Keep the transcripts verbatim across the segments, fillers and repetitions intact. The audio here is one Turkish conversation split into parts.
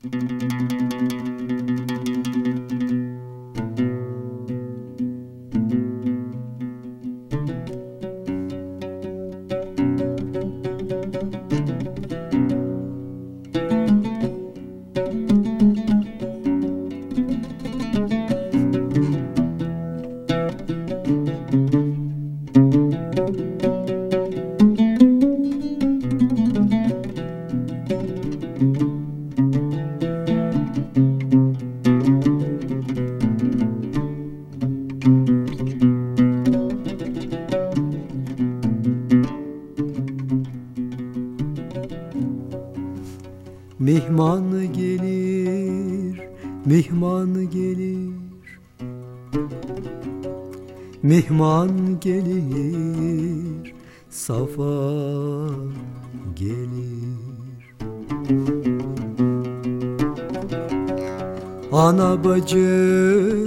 Mihman gelir, mihman gelir, mihman gelir, safa gelir. Ana bacı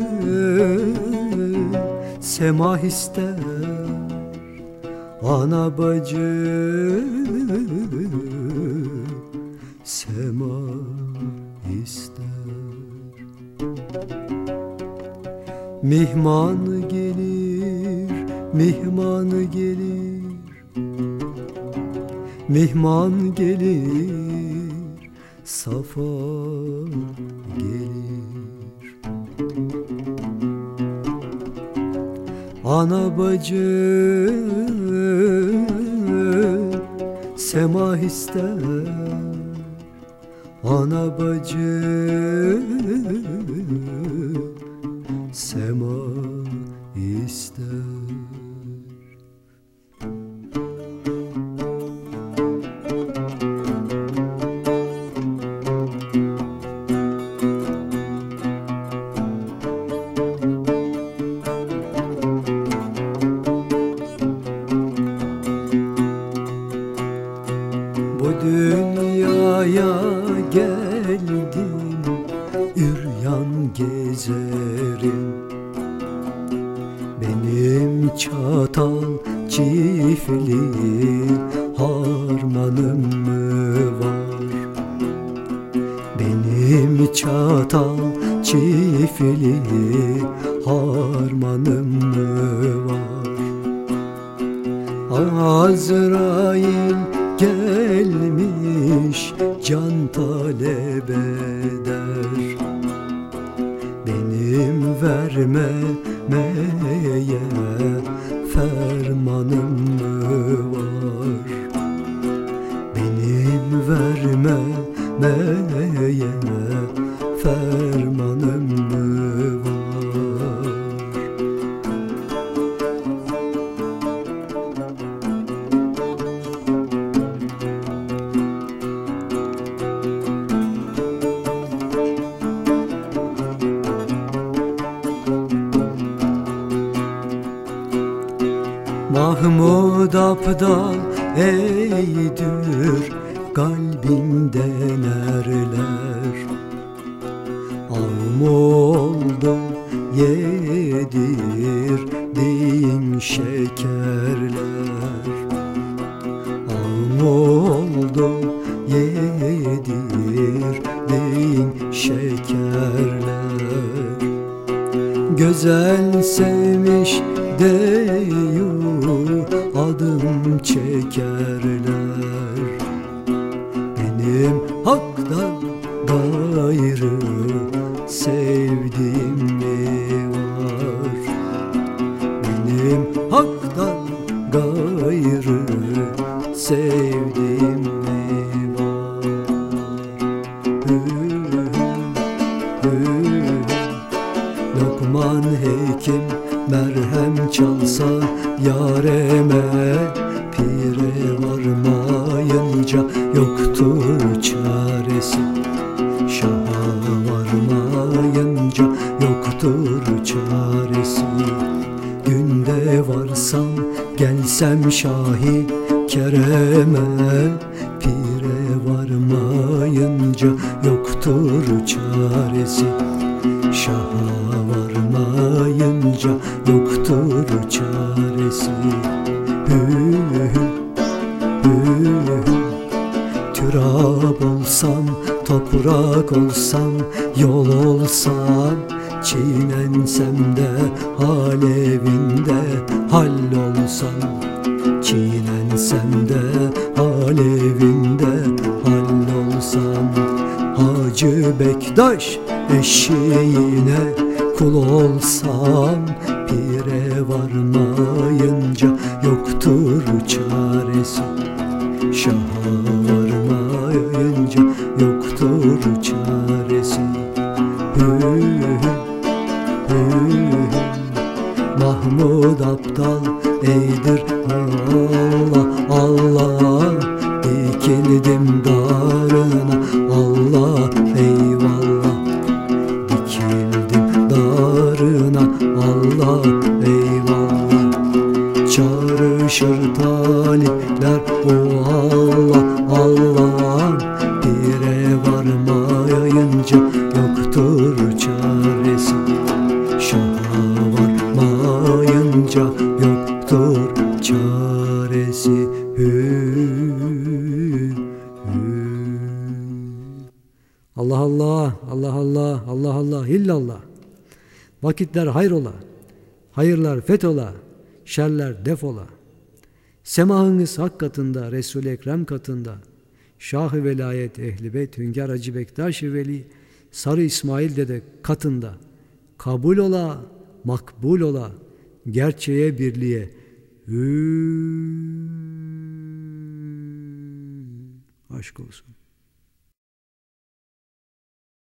semah ister, ana bacı sema ister. Mihman gelir, mihman gelir, mihman gelir, safa gelir. Ana bacı semah ister, ana bacı sema ister. Bu dünyaya geldim, üryan gezerim. Benim çatal çiftli harmanım mı var? Benim çatal çiftli harmanım mı var? Azrail gelmiş can talep eder, benim vermemeye fermanım mı var? Benim vermemeye fermanım mı var? Mahmud Abdal eydür kalbinden erler, ağım oldu yedirdiğin şekerler. Ağım oldu yedirdiğin şekerler. Güzel sevmiş deyu adım çekerler, benim haktan gayrı sevdiğim mi var? Benim haktan gayrı sevdiğim mi var? Hü, hü, Lokman Hekim merhem çalsa yareme, pire varmayınca yoktur çaresi. Şaha varmayınca yoktur çaresi. Günde varsam gelsem şahi kereme, pire varmayınca yoktur çaresi. Şaha varmayınca yoktur çaresi. Hü, hü, hü, hü. Türab olsam Toprak olsam, yol olsam, çiğnensem de alevinde hallolsam. Çiğnensem de alevinde hallolsam. Hacı Bektaş eşeğine kul olsam, pire varmayınca yoktur çaresi. Şaha varmayınca yoktur çaresi. Hü hü hü Mahmud Aptal eydir Allah Allah. Dikildim darına Allah eyvallah. Dikildim darına Allah eyvallah. Çağrışır talipler o Allah Allah. Pire varmayınca yoktur çaresi. Şaha varmayınca yoktur çaresi. Hü, hü. Allah Allah, Allah Allah, Allah Allah, illallah. Vakitler hayrola, hayırlar fethola, şerler defola. Semahınız hak katında, Resul-i Ekrem katında. Şah-ı velayet ehli beyt, Hünkâr Hacı Bektaş-ı Veli, Sarı İsmail dede katında. Kabul ola, makbul ola, gerçeğe birliğe. Hü, aşk olsun.